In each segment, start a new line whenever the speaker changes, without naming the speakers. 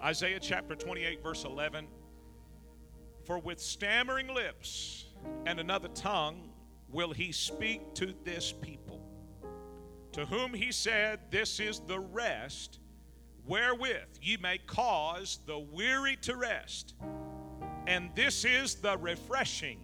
Isaiah chapter 28, verse 11. For with stammering lips and another tongue will he speak to this people, to whom he said, this is the rest wherewith ye may cause the weary to rest, and this is the refreshing.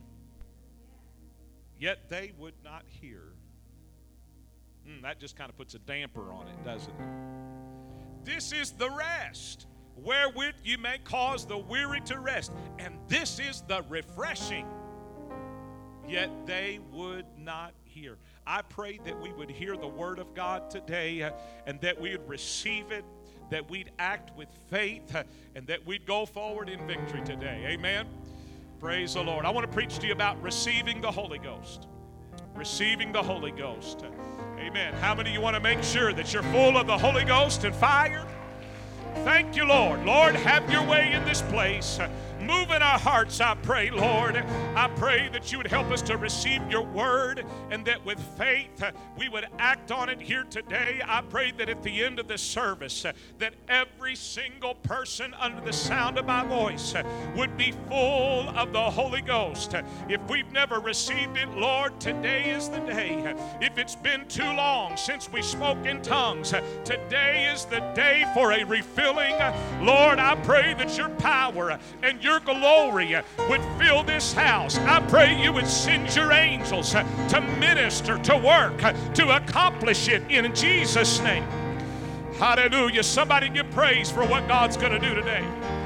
Yet they would not hear. That just kind of puts a damper on it, doesn't it? This is the rest wherewith you may cause the weary to rest, and this is the refreshing. Yet they would not hear. I pray that we would hear the word of God today, and that we would receive it, that we'd act with faith, and that we'd go forward in victory today. Amen. Praise the Lord. I want to preach to you about receiving the Holy Ghost. Receiving the Holy Ghost. Amen. How many of you want to make sure that you're full of the Holy Ghost and fire? Thank you, Lord. Lord, have your way in this place. Move in our hearts, I pray, Lord. I pray that you would help us to receive your word, and that with faith we would act on it here today. I pray that at the end of this service that every single person under the sound of my voice would be full of the Holy Ghost. If we've never received it, Lord, today is the day. If it's been too long since we spoke in tongues, today is the day for a refilling. Lord, I pray that your power and your glory would fill this house. I pray you would send your angels to minister, to work, to accomplish it in Jesus' name. Hallelujah. Somebody give praise for what God's going to do today.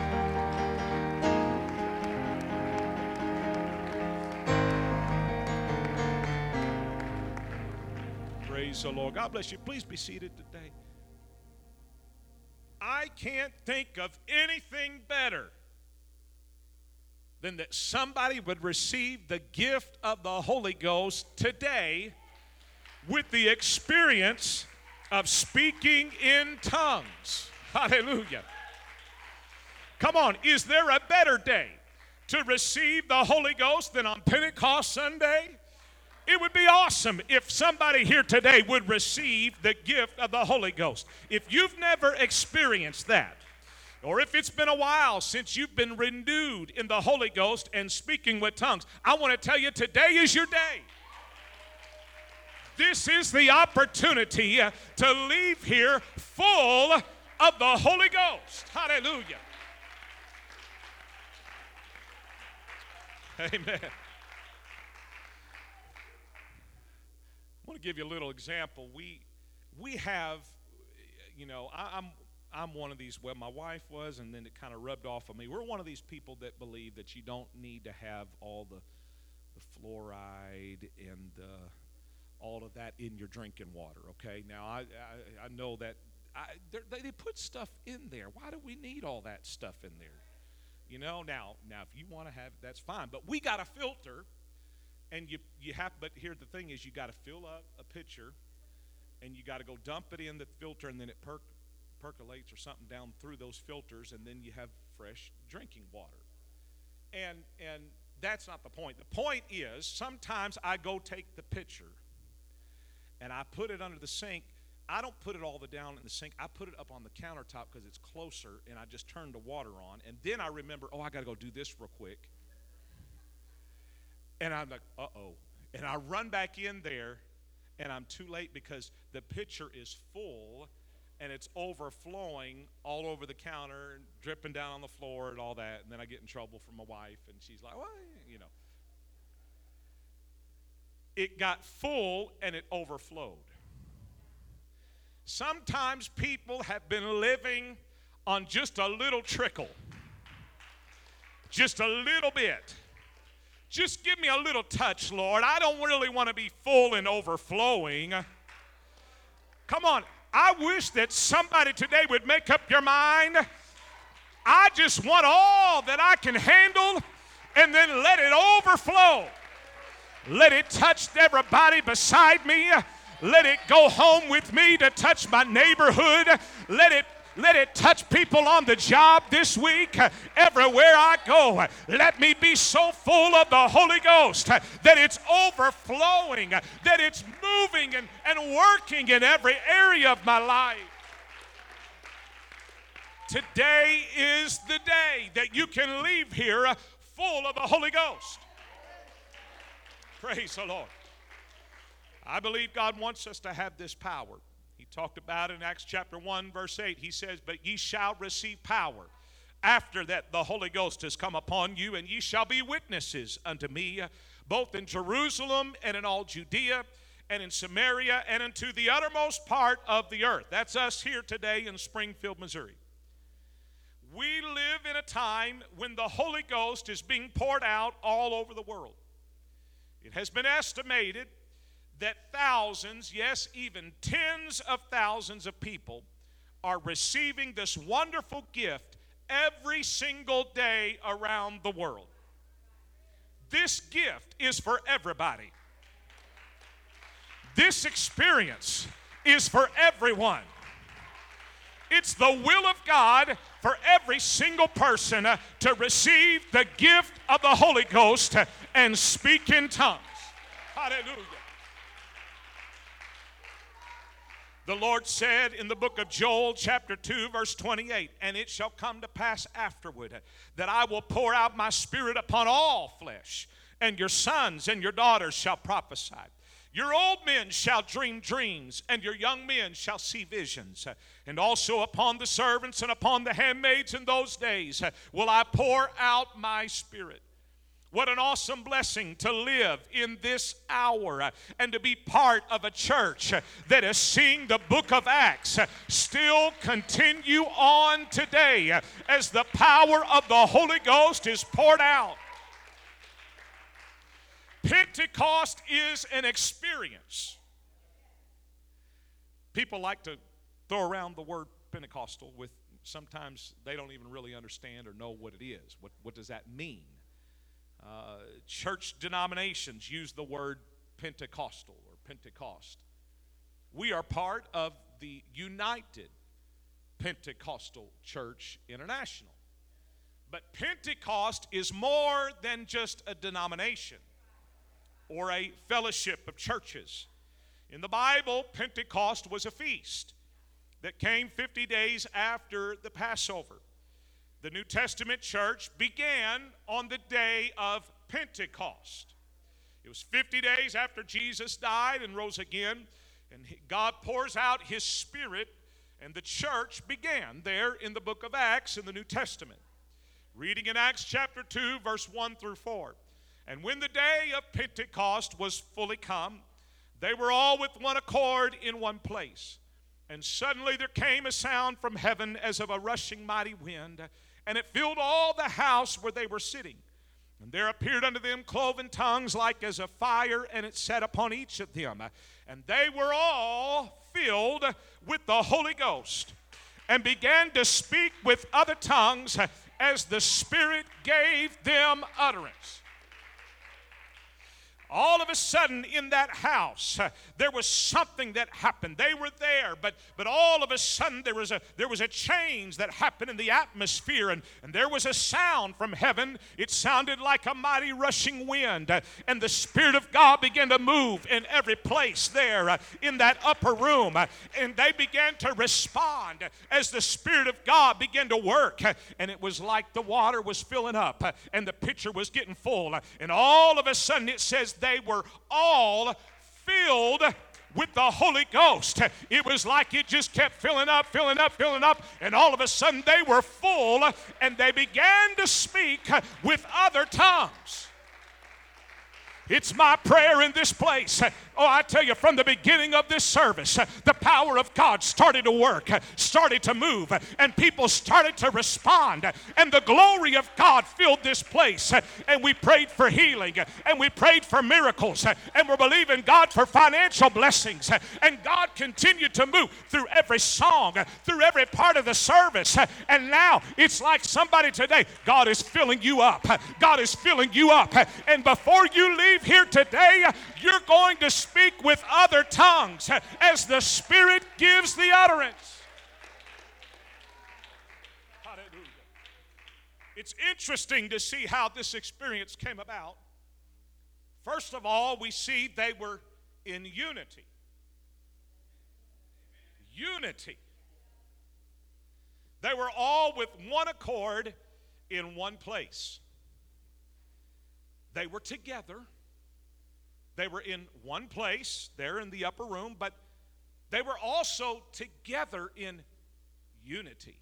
Praise the Lord. God bless you. Please be seated today. I can't think of anything better than that somebody would receive the gift of the Holy Ghost today with the experience of speaking in tongues. Hallelujah. Come on, is there a better day to receive the Holy Ghost than on Pentecost Sunday? It would be awesome if somebody here today would receive the gift of the Holy Ghost. If you've never experienced that, or if it's been a while since you've been renewed in the Holy Ghost and speaking with tongues, I want to tell you today is your day. This is the opportunity to leave here full of the Holy Ghost. Hallelujah. Amen. I want to give you a little example. We have, I'm one of these, well, my wife was, and then it kind of rubbed off on me. We're one of these people that believe that you don't need to have all the fluoride and all of that in your drinking water, okay? Now, I know that they put stuff in there. Why do we need all that stuff in there? Now if you want to have it, that's fine. But we got a filter, and you have, but here the thing is, you got to fill up a pitcher, and you got to go dump it in the filter, and then it percolates or something down through those filters, and then you have fresh drinking water. And that's not the point. The point is, sometimes I go take the pitcher and I put it under the sink. I don't put it all the down in the sink. I put it up on the countertop because it's closer, and I just turn the water on, and then I remember, I got to go do this real quick. And I'm like, uh-oh. And I run back in there, and I'm too late because the pitcher is full, and it's overflowing all over the counter and dripping down on the floor and all that. And then I get in trouble from my wife, and she's like, well, It got full, and it overflowed. Sometimes people have been living on just a little trickle. Just a little bit. Just give me a little touch, Lord. I don't really want to be full and overflowing. Come on. I wish that somebody today would make up your mind. I just want all that I can handle, and then let it overflow. Let it touch everybody beside me. Let it go home with me to touch my neighborhood. Let it touch people on the job this week. Everywhere I go, let me be so full of the Holy Ghost that it's overflowing, that it's moving and working in every area of my life. Today is the day that you can leave here full of the Holy Ghost. Praise the Lord. I believe God wants us to have this power. He talked about it in Acts chapter 1, verse 8. He says, "But ye shall receive power. After that the Holy Ghost has come upon you, and ye shall be witnesses unto me, both in Jerusalem and in all Judea and in Samaria and unto the uttermost part of the earth." That's us here today in Springfield, Missouri. We live in a time when the Holy Ghost is being poured out all over the world. It has been estimated that thousands, yes, even tens of thousands of people are receiving this wonderful gift every single day around the world. This gift is for everybody. This experience is for everyone. It's the will of God for every single person to receive the gift of the Holy Ghost and speak in tongues. Hallelujah. The Lord said in the book of Joel, chapter 2, verse 28, "And it shall come to pass afterward that I will pour out my spirit upon all flesh, and your sons and your daughters shall prophesy. Your old men shall dream dreams, and your young men shall see visions. And also upon the servants and upon the handmaids in those days will I pour out my spirit." What an awesome blessing to live in this hour and to be part of a church that is seeing the book of Acts still continue on today as the power of the Holy Ghost is poured out. Pentecost is an experience. People like to throw around the word Pentecostal with sometimes they don't even really understand or know what it is. What does that mean? Church denominations use the word Pentecostal or Pentecost. We are part of the United Pentecostal Church International. But Pentecost is more than just a denomination or a fellowship of churches. In the Bible, Pentecost was a feast that came 50 days after the Passover. The New Testament church began on the day of Pentecost. It was 50 days after Jesus died and rose again, and God pours out His Spirit, and the church began there in the book of Acts in the New Testament. Reading in Acts chapter 2, verse 1 through 4. "And when the day of Pentecost was fully come, they were all with one accord in one place. And suddenly there came a sound from heaven as of a rushing mighty wind, and it filled all the house where they were sitting. And there appeared unto them cloven tongues like as of fire, and it sat upon each of them. And they were all filled with the Holy Ghost, and began to speak with other tongues as the Spirit gave them utterance." All of a sudden in that house, there was something that happened. They were there, but all of a sudden there was a change that happened in the atmosphere, and there was a sound from heaven. It sounded like a mighty rushing wind, and the Spirit of God began to move in every place there in that upper room, and they began to respond as the Spirit of God began to work, and it was like the water was filling up, and the pitcher was getting full, and all of a sudden it says they were all filled with the Holy Ghost. It was like it just kept filling up, filling up, filling up, and all of a sudden they were full, and they began to speak with other tongues. It's my prayer in this place. Oh, I tell you, from the beginning of this service, the power of God started to work, started to move, and people started to respond, and the glory of God filled this place, and we prayed for healing, and we prayed for miracles, and we're believing God for financial blessings, and God continued to move through every song, through every part of the service, and now it's like somebody today, God is filling you up. God is filling you up, and before you leave here today, you're going to speak with other tongues as the Spirit gives the utterance. Hallelujah. It's interesting to see how this experience came about. First of all, we see they were in unity. Unity. They were all with one accord in one place. They were together. They were in one place, there in the upper room, but they were also together in unity.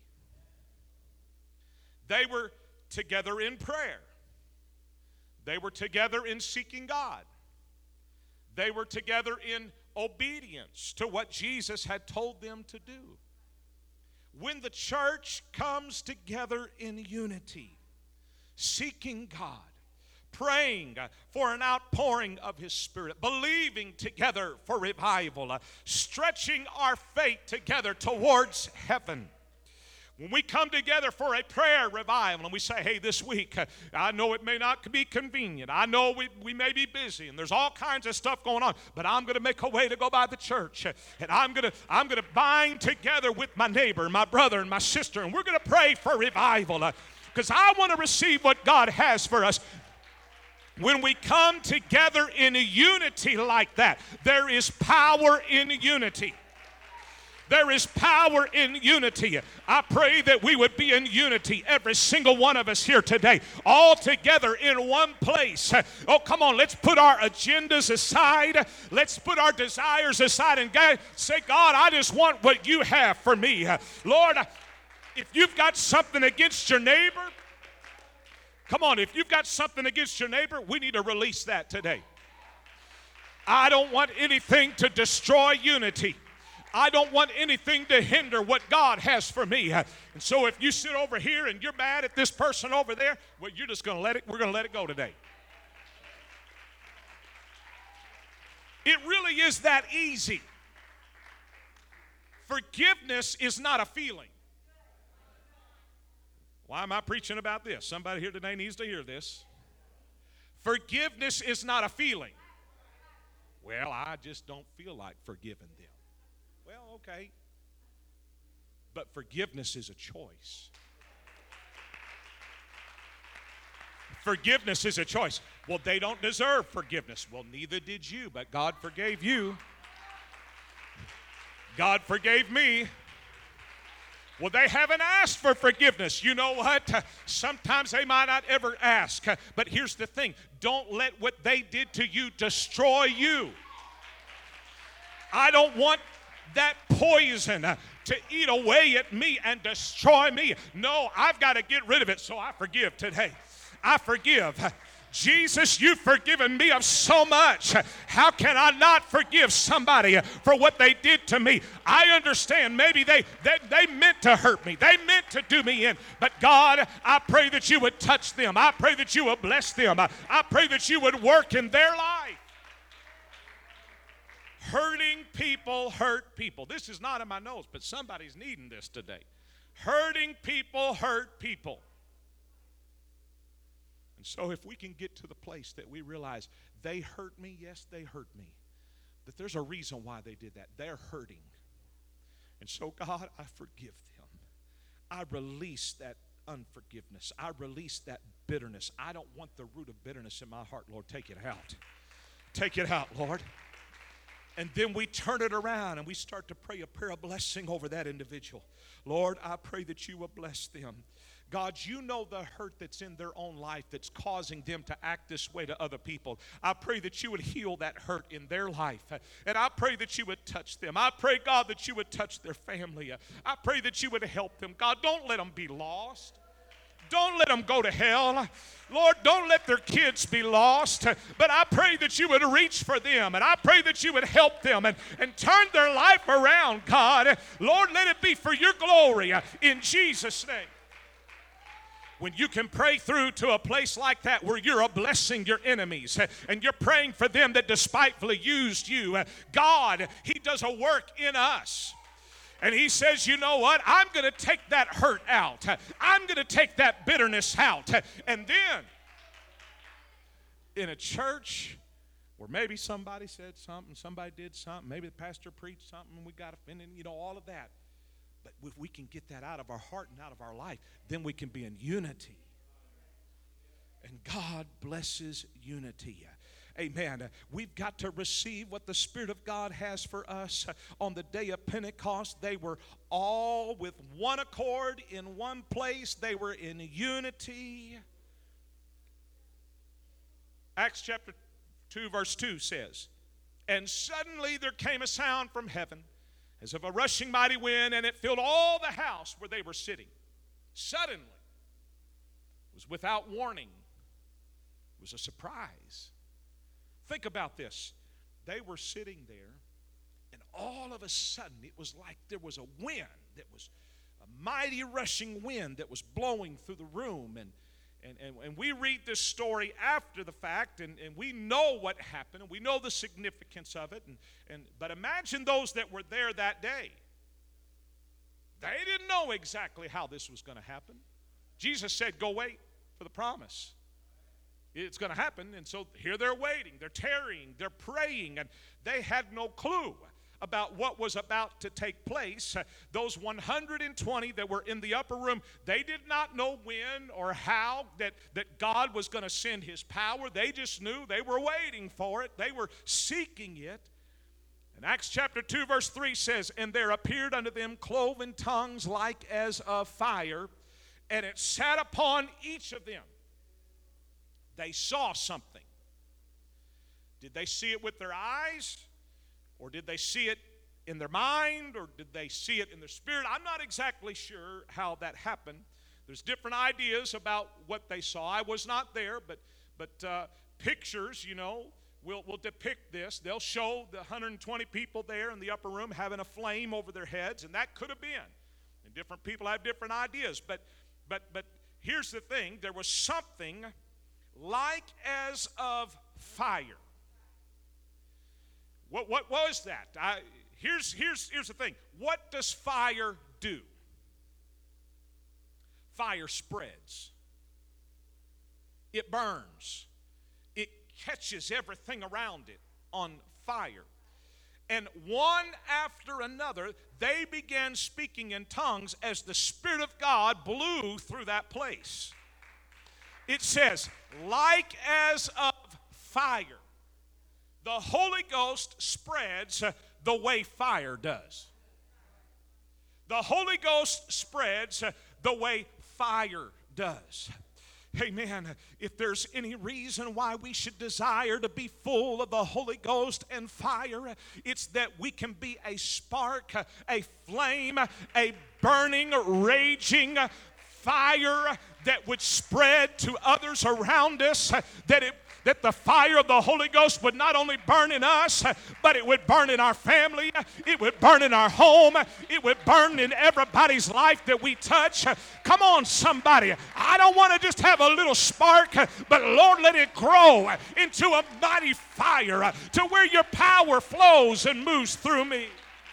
They were together in prayer. They were together in seeking God. They were together in obedience to what Jesus had told them to do. When the church comes together in unity, seeking God, praying for an outpouring of His Spirit, believing together for revival, stretching our faith together towards heaven. When we come together for a prayer revival and we say, hey, this week, I know it may not be convenient. I know we may be busy and there's all kinds of stuff going on, but I'm going to make a way to go by the church. And I'm going to bind together with my neighbor, my brother, and my sister, and we're going to pray for revival because I want to receive what God has for us. When we come together in a unity like that, there is power in unity. There is power in unity. I pray that we would be in unity, every single one of us here today, all together in one place. Oh, come on, let's put our agendas aside. Let's put our desires aside and say, God, I just want what you have for me. Lord, if you've got something against your neighbor, come on, if you've got something against your neighbor, we need to release that today. I don't want anything to destroy unity. I don't want anything to hinder what God has for me. And so if you sit over here and you're mad at this person over there, well, you're just going to we're going to let it go today. It really is that easy. Forgiveness is not a feeling. Why am I preaching about this? Somebody here today needs to hear this. Forgiveness is not a feeling. Well, I just don't feel like forgiving them. Well, okay. But forgiveness is a choice. Forgiveness is a choice. Well, they don't deserve forgiveness. Well, neither did you, but God forgave you. God forgave me. Well, they haven't asked for forgiveness. You know what? Sometimes they might not ever ask. But here's the thing. Don't let what they did to you destroy you. I don't want that poison to eat away at me and destroy me. No, I've got to get rid of it, so I forgive today. I forgive. Jesus, you've forgiven me of so much. How can I not forgive somebody for what they did to me? I understand maybe they meant to hurt me. They meant to do me in. But God, I pray that you would touch them. I pray that you would bless them. I pray that you would work in their life. Hurting people hurt people. This is not in my notes, but somebody's needing this today. Hurting people hurt people. And so if we can get to the place that we realize they hurt me, yes, they hurt me, that there's a reason why they did that. They're hurting. And so, God, I forgive them. I release that unforgiveness. I release that bitterness. I don't want the root of bitterness in my heart, Lord. Take it out. Take it out, Lord. And then we turn it around and we start to pray a prayer of blessing over that individual. Lord, I pray that you will bless them. God, you know the hurt that's in their own life that's causing them to act this way to other people. I pray that you would heal that hurt in their life. And I pray that you would touch them. I pray, God, that you would touch their family. I pray that you would help them. God, don't let them be lost. Don't let them go to hell. Lord, don't let their kids be lost. But I pray that you would reach for them. And I pray that you would help them and turn their life around, God. Lord, let it be for your glory in Jesus' name. When you can pray through to a place like that where you're blessing your enemies and you're praying for them that despitefully used you, God, He does a work in us. And He says, you know what? I'm going to take that hurt out. I'm going to take that bitterness out. And then, in a church where maybe somebody said something, somebody did something, maybe the pastor preached something, and we got offended, all of that. But if we can get that out of our heart and out of our life, then we can be in unity. And God blesses unity. Amen. We've got to receive what the Spirit of God has for us. On the day of Pentecost, they were all with one accord in one place. They were in unity. Acts chapter 2 verse 2 says, "And suddenly there came a sound from heaven as of a rushing mighty wind, and it filled all the house where they were sitting." Suddenly. It was without warning. It was a surprise. Think about this. They were sitting there, and all of a sudden it was like there was a wind that was a mighty rushing wind that was blowing through the room. And we read this story after the fact, and we know what happened, and we know the significance of it. But imagine those that were there that day. They didn't know exactly how this was going to happen. Jesus said, "Go wait for the promise." It's going to happen, and so here they're waiting, they're tarrying, they're praying, and they had no clue about what was about to take place. Those 120 that were in the upper room, they did not know when or how that God was going to send His power. They just knew they were waiting for it. They were seeking it. And Acts chapter 2 verse 3 says, "And there appeared unto them cloven tongues like as of fire, and it sat upon each of them." They saw something. Did they see it with their eyes? Or did they see it in their mind? Or did they see it in their spirit? I'm not exactly sure how that happened. There's different ideas about what they saw. I was not there, but pictures, will depict this. They'll show the 120 people there in the upper room having a flame over their heads, and that could have been. And different people have different ideas. But here's the thing. There was something like as of fire. What was that? Here's the thing. What does fire do? Fire spreads. It burns. It catches everything around it on fire. And one after another, they began speaking in tongues as the Spirit of God blew through that place. It says, like as of fire. The Holy Ghost spreads the way fire does. The Holy Ghost spreads the way fire does. Amen. If there's any reason why we should desire to be full of the Holy Ghost and fire, it's that we can be a spark, a flame, a burning, raging fire that would spread to others around us, that the fire of the Holy Ghost would not only burn in us, but it would burn in our family, it would burn in our home, it would burn in everybody's life that we touch. Come on, somebody. I don't want to just have a little spark, but Lord, let it grow into a mighty fire to where your power flows and moves through me.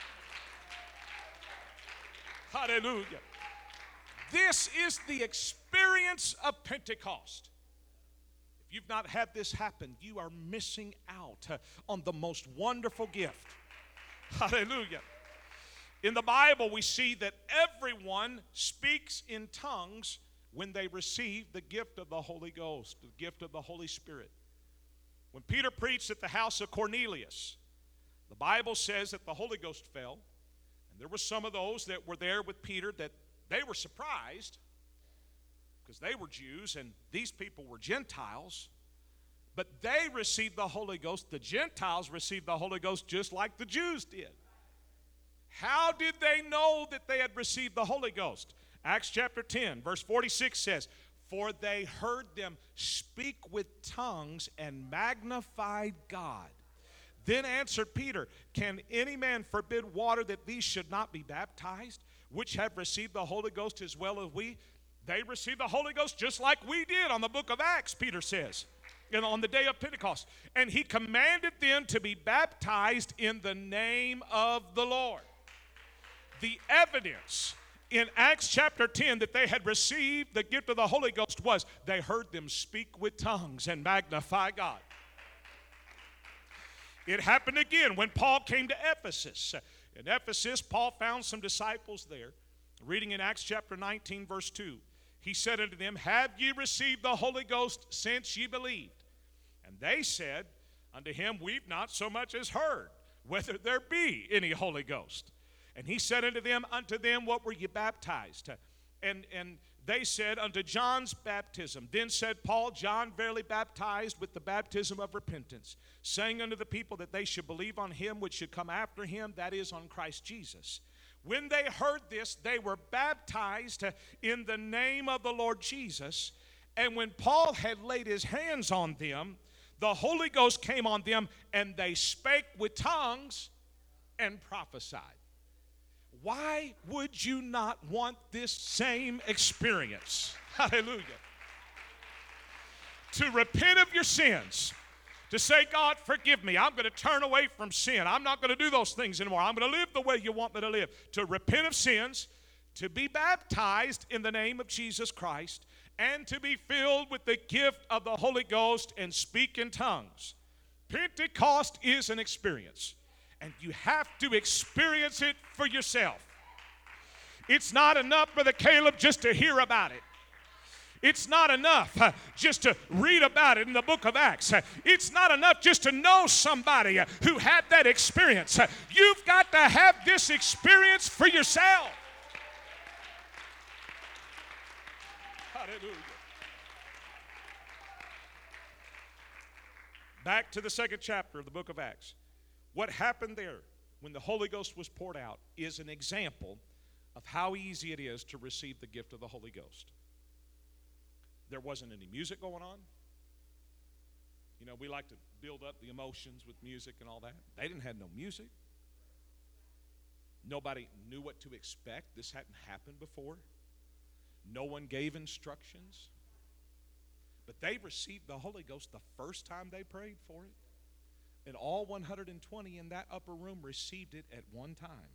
Hallelujah. This is the experience of Pentecost. If you've not had this happen, you are missing out on the most wonderful gift. Hallelujah. In the Bible, we see that everyone speaks in tongues when they receive the gift of the Holy Ghost, the gift of the Holy Spirit. When Peter preached at the house of Cornelius, the Bible says that the Holy Ghost fell, and there were some of those that were there with Peter that they were surprised because they were Jews and these people were Gentiles, but they received the Holy Ghost. The Gentiles received the Holy Ghost just like the Jews did. How did they know that they had received the Holy Ghost? Acts chapter 10, verse 46 says, "For they heard them speak with tongues and magnified God. Then answered Peter, Can any man forbid water that these should not be baptized, which have received the Holy Ghost as well as we?" They received the Holy Ghost just like we did on the book of Acts, Peter says, and on the day of Pentecost. And he commanded them to be baptized in the name of the Lord. The evidence in Acts chapter 10 that they had received the gift of the Holy Ghost was they heard them speak with tongues and magnify God. It happened again when Paul came to Ephesus. In Ephesus, Paul found some disciples there. Reading in Acts chapter 19, verse 2, he said unto them, "Have ye received the Holy Ghost since ye believed?" And they said, Unto him we've not so much as heard whether there be any Holy Ghost. And he said unto them, what were you baptized? And they said, unto John's baptism. Then said Paul, John verily baptized with the baptism of repentance, saying unto the people that they should believe on him which should come after him, that is, on Christ Jesus. When they heard this, they were baptized in the name of the Lord Jesus. And when Paul had laid his hands on them, the Holy Ghost came on them, and they spake with tongues and prophesied. Why would you not want this same experience? Hallelujah. To repent of your sins. To say, God, forgive me. I'm going to turn away from sin. I'm not going to do those things anymore. I'm going to live the way you want me to live. To repent of sins, to be baptized in the name of Jesus Christ, and to be filled with the gift of the Holy Ghost and speak in tongues. Pentecost is an experience, and you have to experience it for yourself. It's not enough, Brother Caleb, just to hear about it. It's not enough just to read about it in the book of Acts. It's not enough just to know somebody who had that experience. You've got to have this experience for yourself. Hallelujah. Back to the second chapter of the book of Acts. What happened there when the Holy Ghost was poured out is an example of how easy it is to receive the gift of the Holy Ghost. There wasn't any music going on. You know, we like to build up the emotions with music and all that. They didn't have no music. Nobody knew what to expect. This hadn't happened before. No one gave instructions. But they received the Holy Ghost the first time they prayed for it. And all 120 in that upper room received it at one time.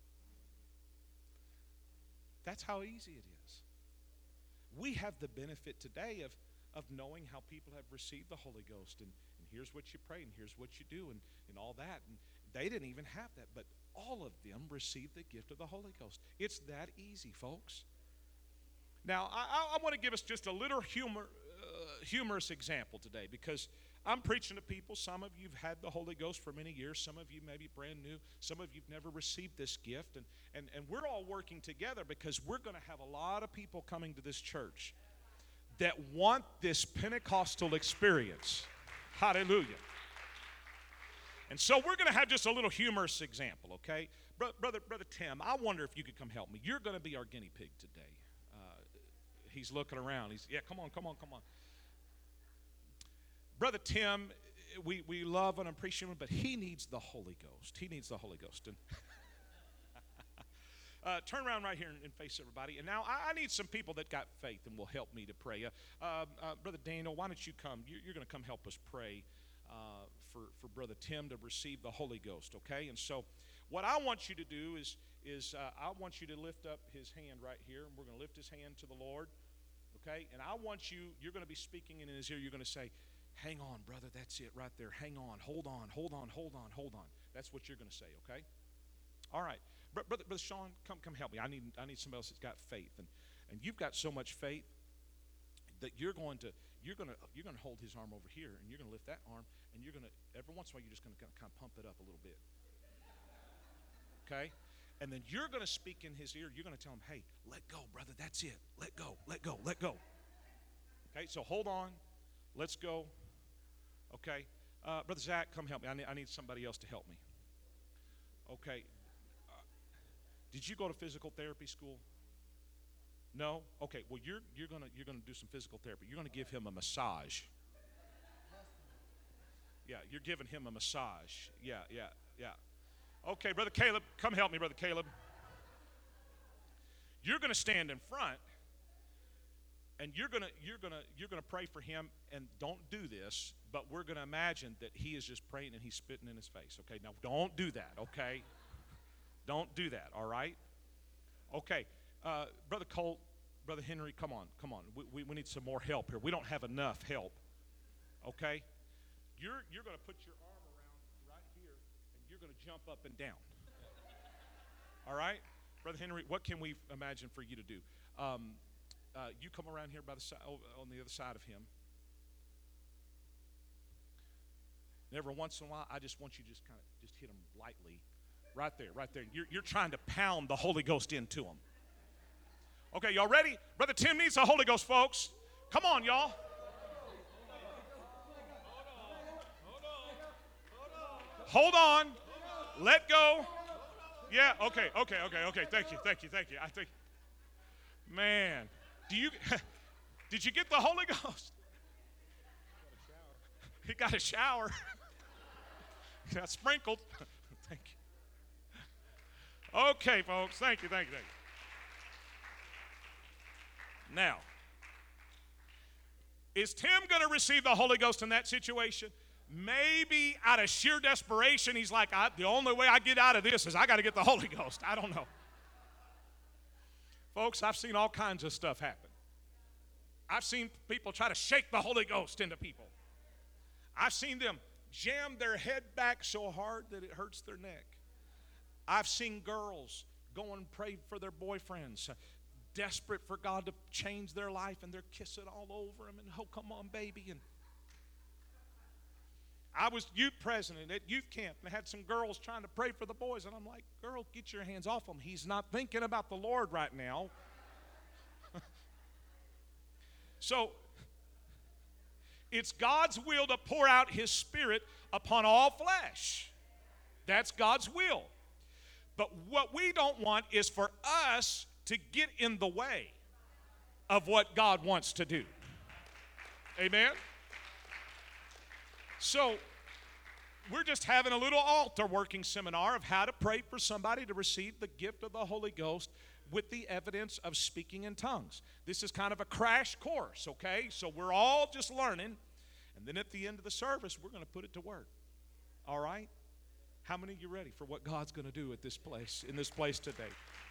That's how easy it is. We have the benefit today of knowing how people have received the Holy Ghost. And here's what you pray, and here's what you do, and all that. And they didn't even have that. But all of them received the gift of the Holy Ghost. It's that easy, folks. Now, I want to give us just a little humorous example today, because I'm preaching to people. Some of you have had the Holy Ghost for many years. Some of you may be brand new. Some of you have never received this gift. And we're all working together because we're going to have a lot of people coming to this church that want this Pentecostal experience. Hallelujah. And so we're going to have just a little humorous example, okay? Brother Tim, I wonder if you could come help me. You're going to be our guinea pig today. He's looking around. Come on. Brother Tim, we love and appreciate him, but he needs the Holy Ghost. He needs the Holy Ghost. And turn around right here and face everybody. And now I need some people that got faith and will help me to pray. Brother Daniel, why don't you come? You're going to come help us pray for Brother Tim to receive the Holy Ghost, okay? And so what I want you to do is I want you to lift up his hand right here, and we're going to lift his hand to the Lord, okay? And I want you're going to be speaking in his ear. You're going to say, hang on, brother, that's it right there. Hang on, hold on. That's what you're going to say, okay? All right. Brother Sean, come help me. I need somebody else that's got faith. And you've got so much faith that you're going to hold his arm over here, and you're going to lift that arm, and you're going to, every once in a while, you're just going to kind of pump it up a little bit. Okay? And then you're going to speak in his ear. You're going to tell him, hey, let go, brother. That's it. Let go. Okay, so hold on. Let's go. Okay. Brother Zach, come help me. I need somebody else to help me. Okay. Did you go to physical therapy school? No? Okay. Well, you're gonna do some physical therapy. You're gonna give him a massage. Yeah, you're giving him a massage. Yeah. Okay, Brother Caleb, come help me, Brother Caleb. You're gonna stand in front, and you're gonna pray for him. And don't do this, but we're gonna imagine that he is just praying and he's spitting in his face. Okay, now don't do that. Okay, don't do that. All right. Okay, Brother Colt, Brother Henry, come on. We need some more help here. We don't have enough help. Okay, you're gonna put your arm around right here, and you're gonna jump up and down. All right, Brother Henry, what can we imagine for you to do? You come around here by the side, on the other side of him. And every once in a while, I just want you to just kind of just hit them lightly. Right there, right there. You're trying to pound the Holy Ghost into them. Okay, y'all ready? Brother Tim needs the Holy Ghost, folks. Come on, y'all. Hold on. Let go. Yeah, okay. Thank you. I think, man, did you get the Holy Ghost? He got a shower. He got sprinkled. Thank you. Okay, folks. Thank you. Now, is Tim going to receive the Holy Ghost in that situation? Maybe out of sheer desperation, he's like, the only way I get out of this is I got to get the Holy Ghost. I don't know. Folks, I've seen all kinds of stuff happen. I've seen people try to shake the Holy Ghost into people. I've seen them jam their head back so hard that it hurts their neck. I've seen girls go and pray for their boyfriends, desperate for God to change their life, and they're kissing all over them, and oh, come on, baby. And I was youth president at youth camp, and I had some girls trying to pray for the boys, and I'm like, girl, get your hands off him. He's not thinking about the Lord right now. So, it's God's will to pour out His Spirit upon all flesh. That's God's will. But what we don't want is for us to get in the way of what God wants to do. Amen? So, we're just having a little altar working seminar of how to pray for somebody to receive the gift of the Holy Ghost with the evidence of speaking in tongues. This is kind of a crash course, okay? So we're all just learning, and then at the end of the service, we're going to put it to work. All right? How many of you ready for what God's going to do at this place, in this place today?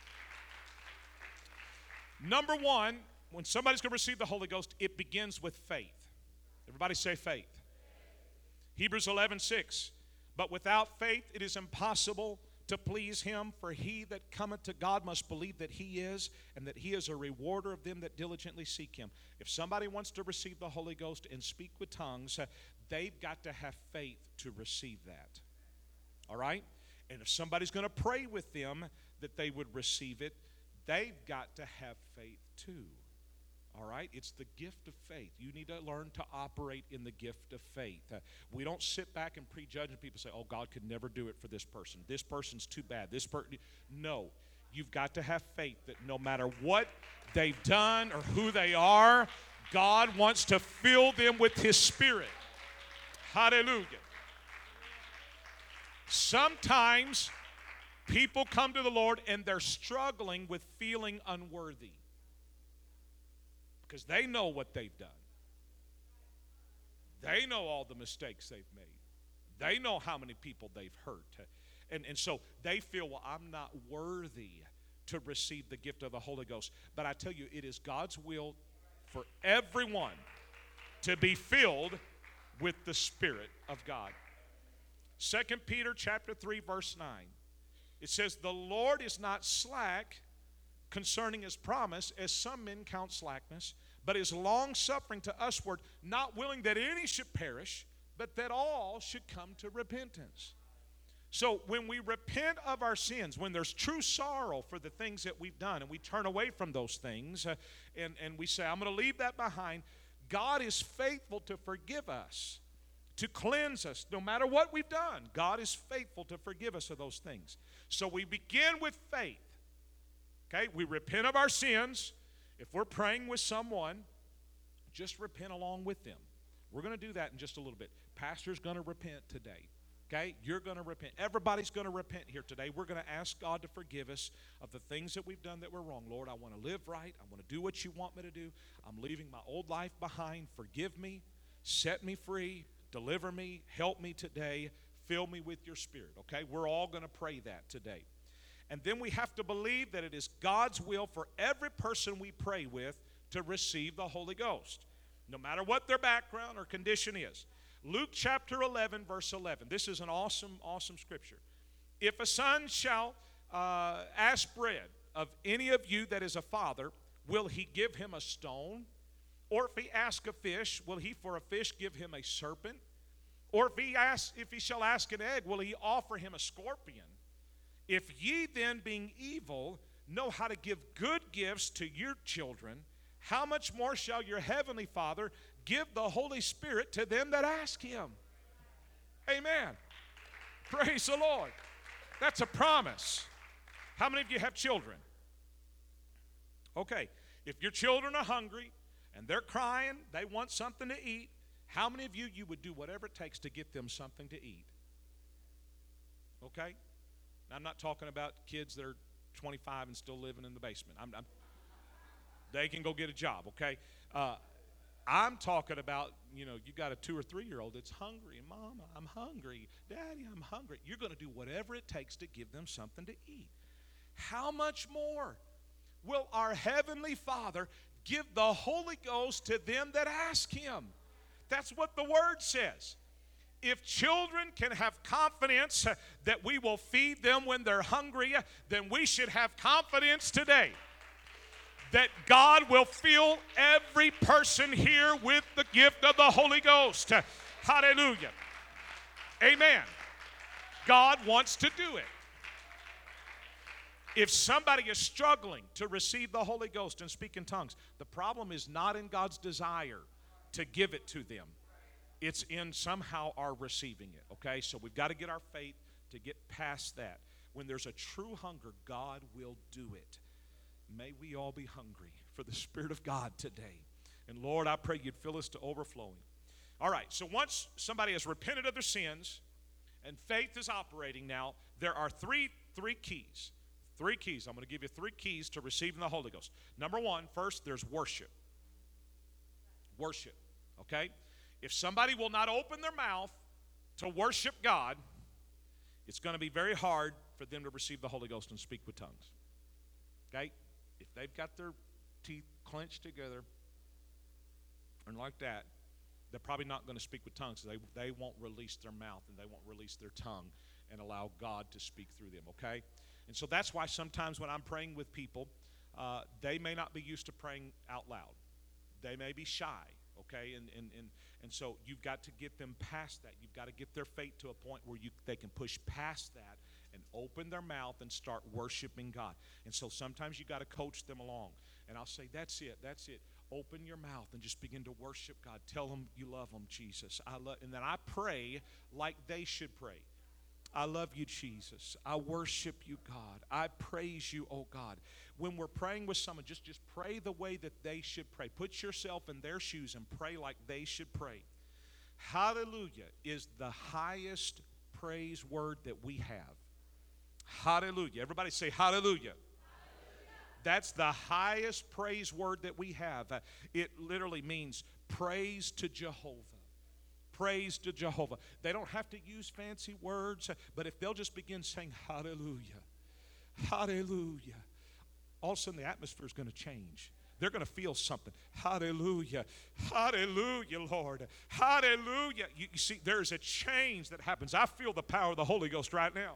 Number one, when somebody's going to receive the Holy Ghost, it begins with faith. Everybody say faith. Hebrews 11:6. But without faith it is impossible to please Him, for he that cometh to God must believe that He is, and that He is a rewarder of them that diligently seek Him. If somebody wants to receive the Holy Ghost and speak with tongues, they've got to have faith to receive that. All right? And if somebody's going to pray with them that they would receive it, they've got to have faith too. All right? It's the gift of faith. You need to learn to operate in the gift of faith. We don't sit back and prejudge and people say, oh, God could never do it for this person. This person's too bad. No. You've got to have faith that no matter what they've done or who they are, God wants to fill them with His Spirit. Hallelujah. Sometimes people come to the Lord and they're struggling with feeling unworthy because they know what they've done. They know all the mistakes they've made. They know how many people they've hurt. And so they feel, well, I'm not worthy to receive the gift of the Holy Ghost. But I tell you, it is God's will for everyone to be filled with the Spirit of God. 2 Peter chapter 3, verse 9. It says, the Lord is not slack concerning His promise, as some men count slackness, but is long-suffering to usward, not willing that any should perish, but that all should come to repentance. So when we repent of our sins, when there's true sorrow for the things that we've done, and we turn away from those things, and we say, I'm going to leave that behind, God is faithful to forgive us, to cleanse us, no matter what we've done. God is faithful to forgive us of those things. So we begin with faith. Okay, we repent of our sins. If we're praying with someone, just repent along with them. We're going to do that in just a little bit. Pastor's going to repent today. Okay, you're going to repent. Everybody's going to repent here today. We're going to ask God to forgive us of the things that we've done that were wrong. Lord, I want to live right. I want to do what you want me to do. I'm leaving my old life behind. Forgive me. Set me free. Deliver me. Help me today. Fill me with your Spirit. Okay, we're all going to pray that today. And then we have to believe that it is God's will for every person we pray with to receive the Holy Ghost, no matter what their background or condition is. Luke chapter 11, verse 11. This is an awesome, awesome scripture. If a son shall ask bread of any of you that is a father, will he give him a stone? Or if he ask a fish, will he for a fish give him a serpent? Or if he shall ask an egg, will he offer him a scorpion? If ye then, being evil, know how to give good gifts to your children, how much more shall your heavenly Father give the Holy Spirit to them that ask him? Amen. Praise the Lord. That's a promise. How many of you have children? Okay, if your children are hungry and they're crying, they want something to eat, how many of you would do whatever it takes to get them something to eat? Okay? Now, I'm not talking about kids that are 25 and still living in the basement. They can go get a job, okay? I'm talking about, you got a 2 or 3 year old that's hungry. Mama, I'm hungry. Daddy, I'm hungry. You're going to do whatever it takes to give them something to eat. How much more will our Heavenly Father give the Holy Ghost to them that ask him? That's what the Word says. If children can have confidence that we will feed them when they're hungry, then we should have confidence today that God will fill every person here with the gift of the Holy Ghost. Hallelujah. Amen. God wants to do it. If somebody is struggling to receive the Holy Ghost and speak in tongues, the problem is not in God's desire to give it to them. It's in somehow our receiving it, okay? So we've got to get our faith to get past that. When there's a true hunger, God will do it. May we all be hungry for the Spirit of God today. And Lord, I pray you'd fill us to overflowing. All right, so once somebody has repented of their sins and faith is operating now, there are three keys. 3 keys. I'm going to give you 3 keys to receiving the Holy Ghost. Number 1, first, there's worship. Worship, okay? If somebody will not open their mouth to worship God, it's going to be very hard for them to receive the Holy Ghost and speak with tongues. Okay? If they've got their teeth clenched together and like that, they're probably not going to speak with tongues. They won't release their mouth and they won't release their tongue and allow God to speak through them, okay? And so that's why sometimes when I'm praying with people, they may not be used to praying out loud. They may be shy, okay? And so you've got to get them past that. You've got to get their faith to a point where they can push past that and open their mouth and start worshiping God. And so sometimes you got to coach them along. And I'll say, that's it. Open your mouth and just begin to worship God. Tell them you love them, Jesus. And then I pray like they should pray. I love you, Jesus. I worship you, God. I praise you, oh God. When we're praying with someone, just pray the way that they should pray. Put yourself in their shoes and pray like they should pray. Hallelujah is the highest praise word that we have. Hallelujah. Everybody say hallelujah. That's the highest praise word that we have. It literally means praise to Jehovah. Praise to Jehovah. They don't have to use fancy words, but if they'll just begin saying hallelujah, hallelujah, all of a sudden the atmosphere is going to change. They're going to feel something. Hallelujah, hallelujah, Lord, hallelujah. You see, there's a change that happens. I feel the power of the Holy Ghost right now.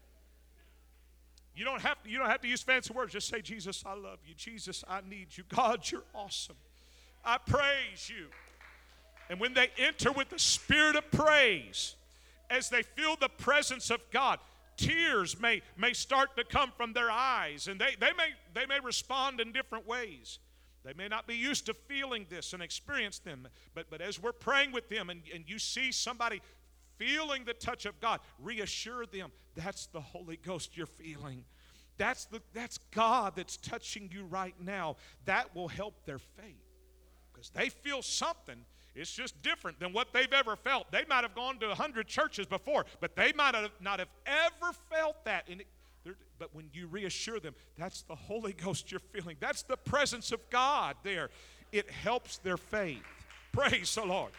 You don't have to use fancy words. Just say, Jesus, I love you. Jesus, I need you. God, you're awesome. I praise you. And when they enter with the spirit of praise, as they feel the presence of God, tears may start to come from their eyes, and they may respond in different ways. They may not be used to feeling this and experience them, but as we're praying with them and you see somebody feeling the touch of God, reassure them that's the Holy Ghost you're feeling. That's God that's touching you right now. That will help their faith because they feel something. It's just different than what they've ever felt. They might have gone to 100 churches before, but they might not have ever felt that. But when you reassure them, that's the Holy Ghost you're feeling. That's the presence of God there. It helps their faith. Praise the Lord.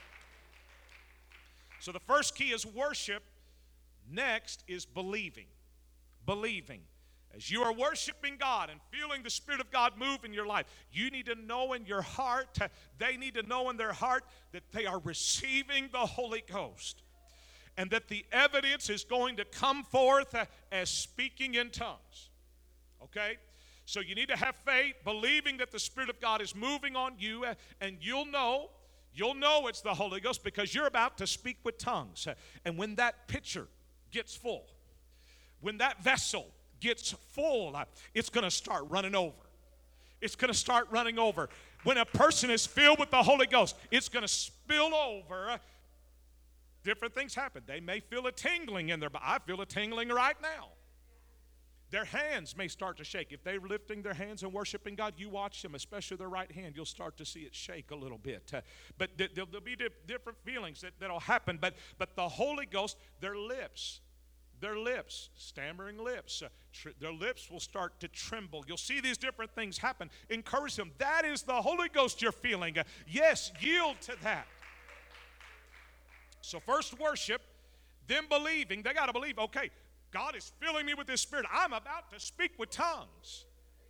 So the first key is worship. Next is believing. Believing. As you are worshiping God and feeling the Spirit of God move in your life, you need to know in your heart, they need to know in their heart that they are receiving the Holy Ghost. And that the evidence is going to come forth as speaking in tongues. Okay? So you need to have faith, believing that the Spirit of God is moving on you, and you'll know You'll know it's the Holy Ghost because you're about to speak with tongues. And when that pitcher gets full, when that vessel gets full, it's going to start running over. It's going to start running over. When a person is filled with the Holy Ghost, it's going to spill over. Different things happen. They may feel a tingling in their body. I feel a tingling right now. Their hands may start to shake. If they're lifting their hands and worshiping God, you watch them, especially their right hand, you'll start to see it shake a little bit. But there'll be different feelings that'll happen. But the Holy Ghost, their lips, stammering lips, their lips will start to tremble. You'll see these different things happen. Encourage them. That is the Holy Ghost you're feeling. Yes, yield to that. So first worship, then believing. They got to believe, okay, God is filling me with His Spirit. I'm about to speak with tongues.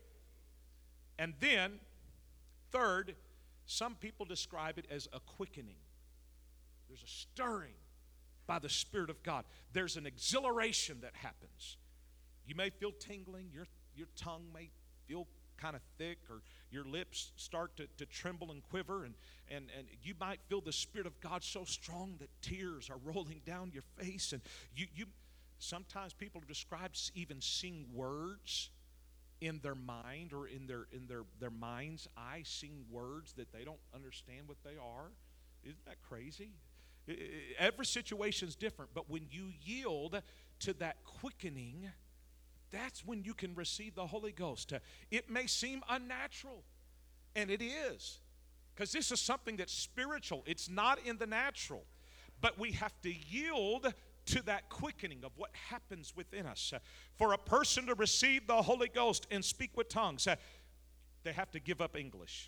And then, third, some people describe it as a quickening. There's a stirring by the Spirit of God. There's an exhilaration that happens. You may feel tingling. Your tongue may feel kind of thick, or your lips start to tremble and quiver, and you might feel the Spirit of God so strong that tears are rolling down your face, and you sometimes people describe even seeing words in their mind or in their mind's eye, seeing words that they don't understand what they are. Isn't that crazy? Every situation's different, but when you yield to that quickening, that's when you can receive the Holy Ghost. It may seem unnatural, and it is, because this is something that's spiritual. It's not in the natural, but we have to yield to that quickening of what happens within us. For a person to receive the Holy Ghost and speak with tongues, they have to give up English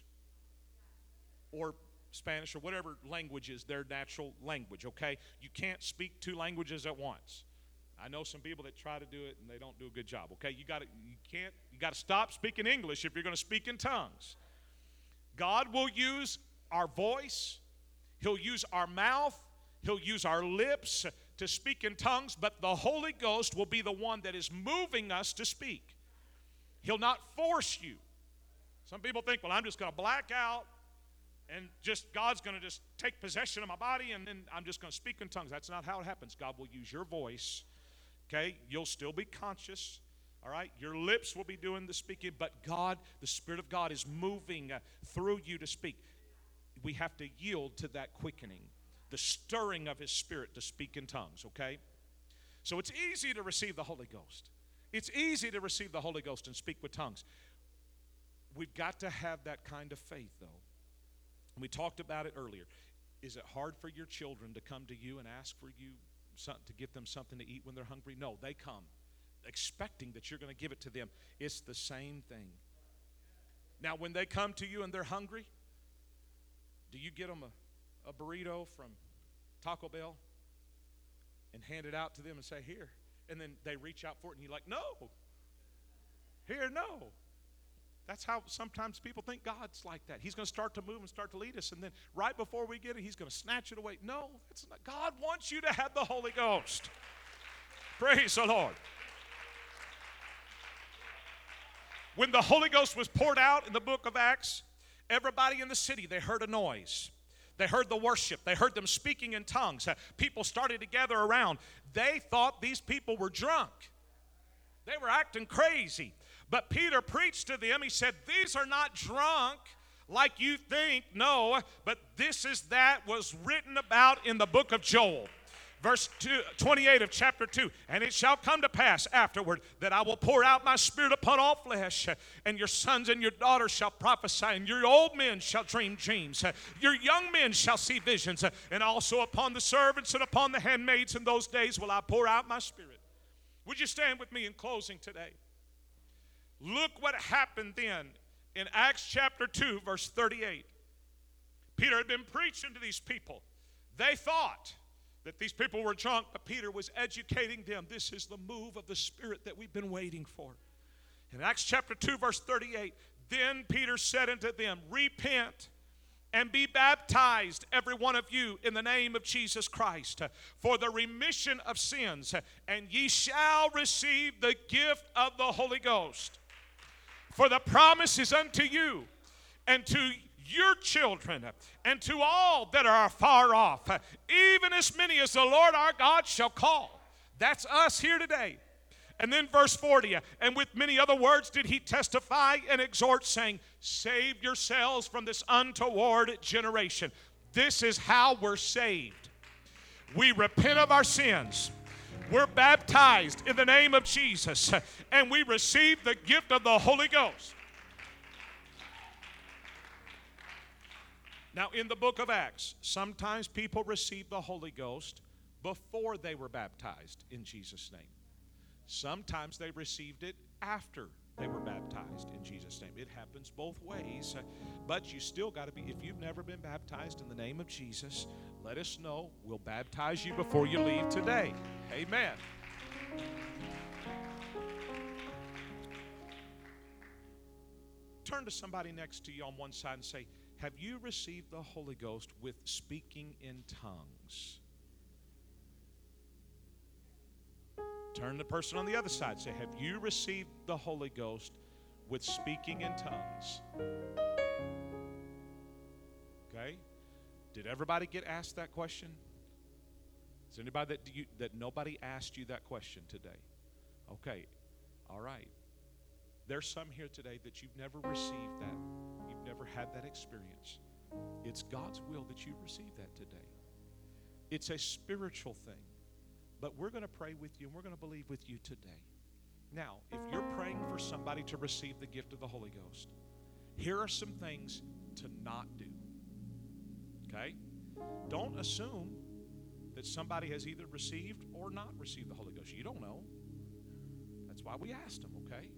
or Spanish or whatever language is their natural language, okay? You can't speak two languages at once. I know some people that try to do it and they don't do a good job, okay? You got to stop speaking English if you're going to speak in tongues. God will use our voice. He'll use our mouth. He'll use our lips to speak in tongues, but the Holy Ghost will be the one that is moving us to speak. He'll not force you. Some people think, well, I'm just going to black out and God's going to just take possession of my body and then I'm just going to speak in tongues. That's not how it happens. God will use your voice, okay? You'll still be conscious, all right? Your lips will be doing the speaking, but God, the Spirit of God is moving through you to speak. We have to yield to that quickening, the stirring of His Spirit to speak in tongues, okay? So it's easy to receive the Holy Ghost. It's easy to receive the Holy Ghost and speak with tongues. We've got to have that kind of faith, though. We talked about it earlier. Is it hard for your children to come to you and ask for you to give them something to eat when they're hungry? No, they come expecting that you're going to give it to them. It's the same thing. Now, when they come to you and they're hungry, do you get them a burrito from Taco Bell and hand it out to them and say, here? And then they reach out for it and you're like, no. Here, no. That's how sometimes people think God's like that. He's going to start to move and start to lead us, and then right before we get it, He's going to snatch it away. No, that's not. God wants you to have the Holy Ghost. Praise the Lord. When the Holy Ghost was poured out in the book of Acts, everybody in the city, they heard a noise. They heard the worship. They heard them speaking in tongues. People started to gather around. They thought these people were drunk. They were acting crazy. But Peter preached to them. He said, these are not drunk like you think. No, but this is that was written about in the book of Joel. Verse 28 of chapter 2. And it shall come to pass afterward that I will pour out my Spirit upon all flesh, and your sons and your daughters shall prophesy, and your old men shall dream dreams. Your young men shall see visions, and also upon the servants and upon the handmaids in those days will I pour out my Spirit. Would you stand with me in closing today? Look what happened then in Acts chapter 2, verse 38. Peter had been preaching to these people. They thought that these people were drunk, but Peter was educating them. This is the move of the Spirit that we've been waiting for. In Acts chapter 2, verse 38, then Peter said unto them, repent and be baptized, every one of you, in the name of Jesus Christ, for the remission of sins, and ye shall receive the gift of the Holy Ghost. For the promise is unto you and to your children, and to all that are far off, even as many as the Lord our God shall call. That's us here today. And then verse 40, and with many other words did he testify and exhort, saying, save yourselves from this untoward generation. This is how we're saved. We repent of our sins. We're baptized in the name of Jesus, and we receive the gift of the Holy Ghost. Now, in the book of Acts, sometimes people receive the Holy Ghost before they were baptized in Jesus' name. Sometimes they received it after they were baptized in Jesus' name. It happens both ways, but you still got to be, if you've never been baptized in the name of Jesus, let us know. We'll baptize you before you leave today. Amen. Turn to somebody next to you on one side and say, have you received the Holy Ghost with speaking in tongues? Turn to the person on the other side and say, have you received the Holy Ghost with speaking in tongues? Okay? Did everybody get asked that question? Is there anybody that nobody asked you that question today? Okay. All right. There's some here today that you've never received that. You've never had that experience. It's God's will that you receive that today. It's a spiritual thing. But we're going to pray with you, and we're going to believe with you today. Now, if you're praying for somebody to receive the gift of the Holy Ghost, here are some things to not do. Okay? Don't assume that somebody has either received or not received the Holy Ghost. You don't know. That's why we asked them, okay?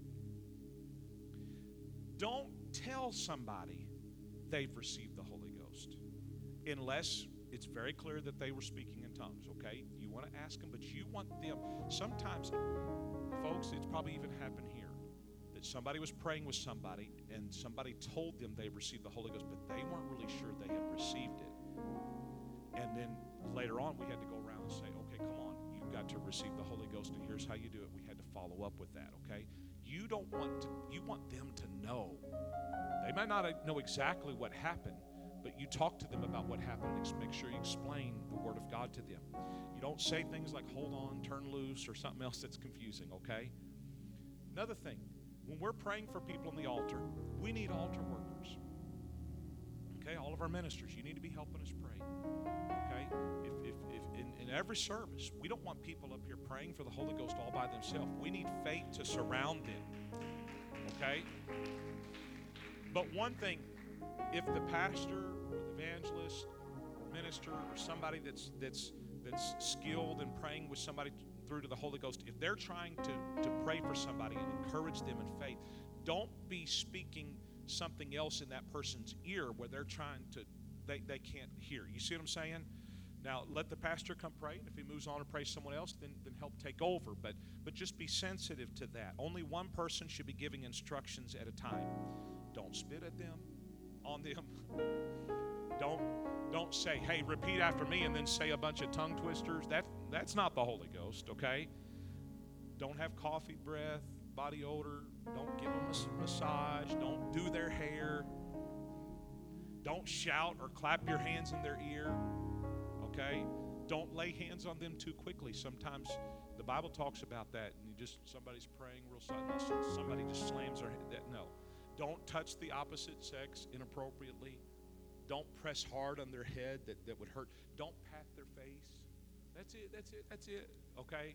Don't tell somebody they've received the Holy Ghost unless it's very clear that they were speaking in tongues, okay? You want to ask them, but you want them. Sometimes, folks, it's probably even happened here, that somebody was praying with somebody and somebody told them they received the Holy Ghost, but they weren't really sure they had received it. And then later on, we had to go around and say, okay, come on, you've got to receive the Holy Ghost, and here's how you do it. We had to follow up with that, okay? You want them to know. They might not know exactly what happened, but you talk to them about what happened and make sure you explain the Word of God to them. You don't say things like hold on, turn loose, or something else that's confusing, okay? Another thing, when we're praying for people on the altar, we need altar workers. Okay, all of our ministers, you need to be helping us pray. Okay? If in every service, we don't want people up here praying for the Holy Ghost all by themselves. We need faith to surround them. Okay? But one thing, if the pastor or the evangelist or minister or somebody that's skilled in praying with somebody through to the Holy Ghost, if they're trying to pray for somebody and encourage them in faith, don't be speaking something else in that person's ear where they're trying to, they can't hear. You see what I'm saying? Now, let the pastor come pray, and if he moves on to pray someone else, then help take over. But just be sensitive to that. Only one person should be giving instructions at a time. Don't spit at them, on them. Don't say, hey, repeat after me, and then say a bunch of tongue twisters. That's not the Holy Ghost, okay? Don't have coffee breath, body odor. Don't give them a massage. Don't do their hair. Don't shout or clap your hands in their ear. Okay? Don't lay hands on them too quickly. Sometimes the Bible talks about that, and somebody's praying real suddenly, somebody just slams their head. No. Don't touch the opposite sex inappropriately. Don't press hard on their head that would hurt. Don't pat their face. That's it. Okay?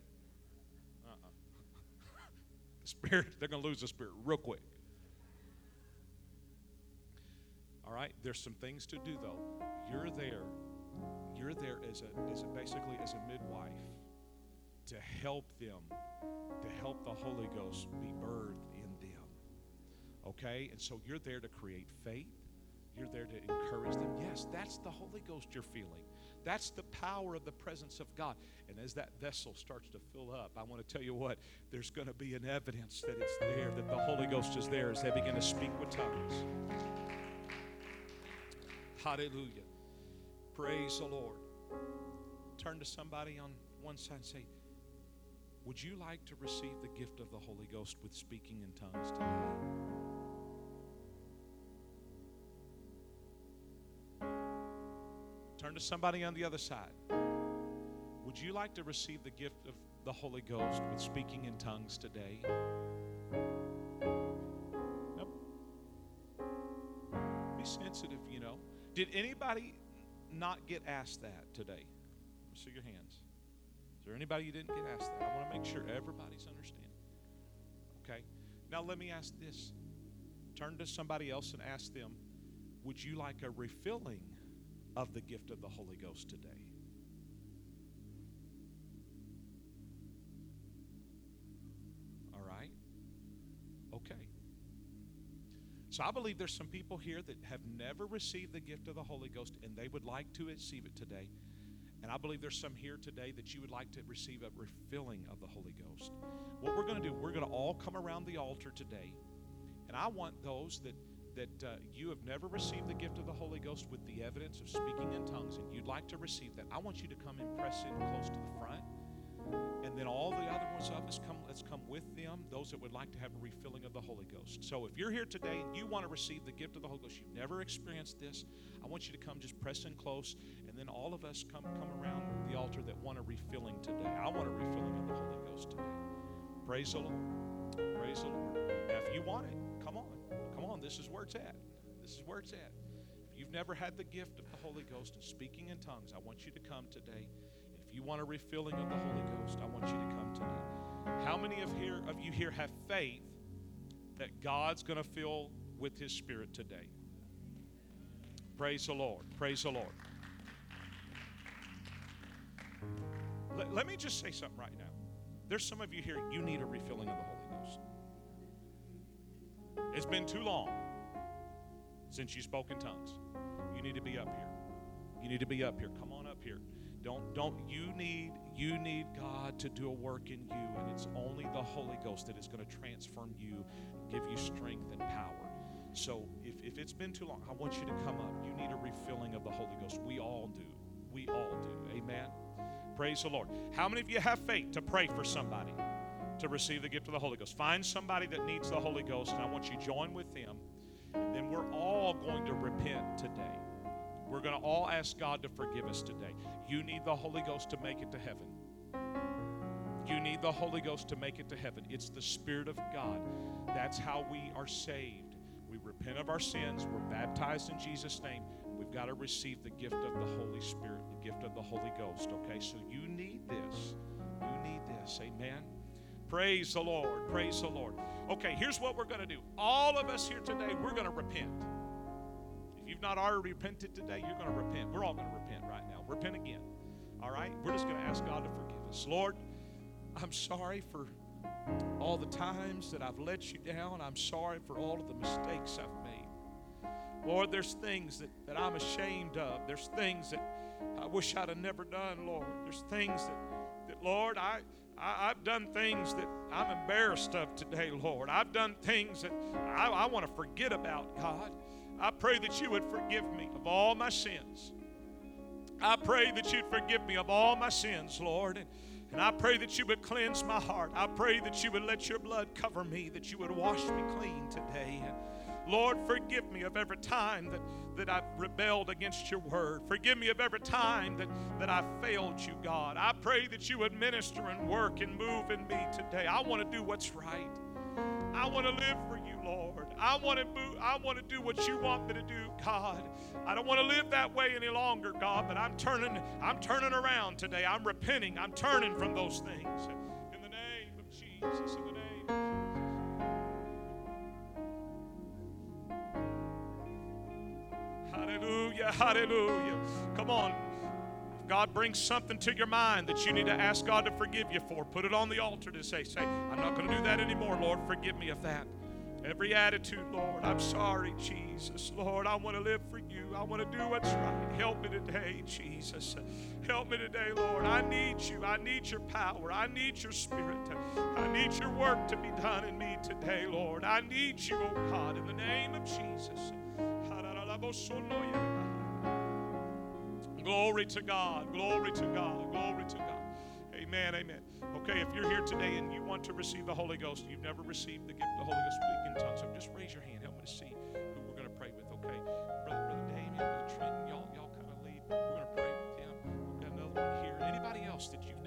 The spirit, they're going to lose the spirit real quick. All right? There's some things to do, though. You're there basically as a midwife to help them, to help the Holy Ghost be birthed in them. Okay? And so you're there to create faith. You're there to encourage them. Yes, that's the Holy Ghost you're feeling. That's the power of the presence of God. And as that vessel starts to fill up, I want to tell you what, there's going to be an evidence that it's there, that the Holy Ghost is there as they begin to speak with tongues. Hallelujah. Praise the Lord. Turn to somebody on one side and say, would you like to receive the gift of the Holy Ghost with speaking in tongues today? Turn to somebody on the other side. Would you like to receive the gift of the Holy Ghost with speaking in tongues today? Nope. Be sensitive, you know. Did anybody not get asked that today? See your hands. Is there anybody you didn't get asked that? I want to make sure everybody's understanding. Okay. Now let me ask this. Turn to somebody else and ask them, would you like a refilling of the gift of the Holy Ghost today? All right. Okay. So I believe there's some people here that have never received the gift of the Holy Ghost and they would like to receive it today. And I believe there's some here today that you would like to receive a refilling of the Holy Ghost. What we're going to do, we're going to all come around the altar today. And I want those that you have never received the gift of the Holy Ghost with the evidence of speaking in tongues, and you'd like to receive that, I want you to come and press in close to the front. And then all the other ones of us, let's come with them, those that would like to have a refilling of the Holy Ghost. So if you're here today and you want to receive the gift of the Holy Ghost, you've never experienced this, I want you to come just press in close, and then all of us come around the altar that want a refilling today. I want a refilling of the Holy Ghost today. Praise the Lord. Praise the Lord. Now, if you want it, come on. Come on, this is where it's at. This is where it's at. If you've never had the gift of the Holy Ghost and speaking in tongues, I want you to come today. If you want a refilling of the Holy Ghost, I want you to come today. How many of you here have faith that God's going to fill with His Spirit today? Praise the Lord. Praise the Lord. Let me just say something right now. There's some of you here, you need a refilling of the Holy Ghost. It's been too long since you spoke in tongues. You need to be up here. You need to be up here. Come on up here. You need God to do a work in you, and it's only the Holy Ghost that is going to transform you, give you strength and power. So if it's been too long, I want you to come up. You need a refilling of the Holy Ghost. We all do. We all do. Amen. Praise the Lord. How many of you have faith to pray for somebody to receive the gift of the Holy Ghost? Find somebody that needs the Holy Ghost, and I want you to join with them. And then we're all going to repent today. We're going to all ask God to forgive us today. You need the Holy Ghost to make it to heaven. You need the Holy Ghost to make it to heaven. It's the Spirit of God. That's how we are saved. We repent of our sins. We're baptized in Jesus' name. We've got to receive the gift of the Holy Spirit, the gift of the Holy Ghost, okay? So you need this. You need this. Amen. Praise the Lord. Praise the Lord. Okay, here's what we're going to do. All of us here today, we're going to repent. If you've not already repented today, you're going to repent. We're all going to repent right now. Repent again. All right? We're just going to ask God to forgive us. Lord, I'm sorry for all the times that I've let you down. I'm sorry for all of the mistakes I've made. Lord, there's things that I'm ashamed of. There's things that I wish I'd have never done, Lord. There's things that Lord, I've done things that I'm embarrassed of today, Lord. I've done things that I want to forget about, God. I pray that you would forgive me of all my sins. I pray that you'd forgive me of all my sins, Lord. And I pray that you would cleanse my heart. I pray that you would let your blood cover me, that you would wash me clean today. Lord, forgive me of every time that I've rebelled against your word. Forgive me of every time that I've failed you, God. I pray that you would minister and work and move in me today. I want to do what's right. I want to live for you, Lord. I want to do what you want me to do, God. I don't want to live that way any longer, God, but I'm turning around today. I'm repenting. I'm turning from those things. In the name of Jesus, in the name of Jesus. Hallelujah, hallelujah. Come on. If God brings something to your mind that you need to ask God to forgive you for, put it on the altar to say, I'm not going to do that anymore, Lord. Forgive me of that. Every attitude, Lord, I'm sorry, Jesus. Lord, I want to live for you. I want to do what's right. Help me today, Jesus. Help me today, Lord. I need you. I need your power. I need your spirit. I need your work to be done in me today, Lord. I need you, oh God, in the name of Jesus. Glory to God. Glory to God. Glory to God. Amen. Amen. Okay, if you're here today and you want to receive the Holy Ghost, you've never received the gift of the Holy Ghost, speak in tongues, so just raise your hand. Help me to see who we're going to pray with, okay? Brother Damien, Brother Trenton, y'all kind of lead. We're going to pray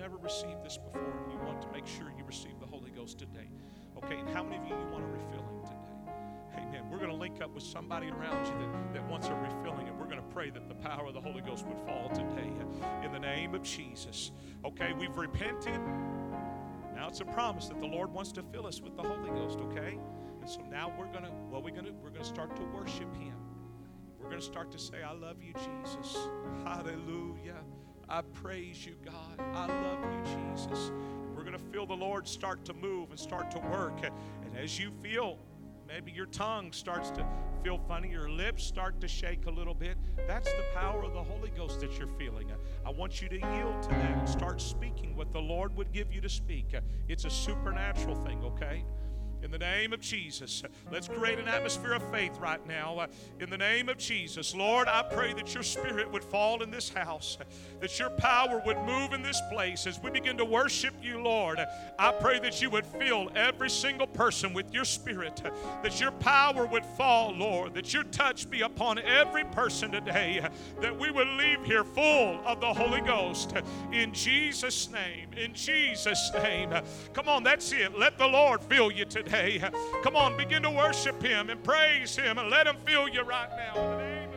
never received this before and you want to make sure you receive the Holy Ghost today? Okay, and how many of you want a refilling today? Amen. We're going to link up with somebody around you that wants a refilling, and we're going to pray that the power of the Holy Ghost would fall today in the name of Jesus. Okay, we've repented. Now it's a promise that the Lord wants to fill us with the Holy Ghost, okay? And so now we're going to start to worship Him. We're going to start to say, I love you, Jesus. Hallelujah. I praise you, God. I love you, Jesus. We're going to feel the Lord start to move and start to work. And as you feel, maybe your tongue starts to feel funny, your lips start to shake a little bit. That's the power of the Holy Ghost that you're feeling. I want you to yield to that and start speaking what the Lord would give you to speak. It's a supernatural thing, okay? In the name of Jesus, let's create an atmosphere of faith right now. In the name of Jesus, Lord, I pray that your Spirit would fall in this house, that your power would move in this place as we begin to worship you, Lord. I pray that you would fill every single person with your Spirit, that your power would fall, Lord, that your touch be upon every person today, that we would leave here full of the Holy Ghost. In Jesus' name, in Jesus' name. Come on, that's it. Let the Lord fill you today. Come on, begin to worship Him and praise Him and let Him fill you right now in the name of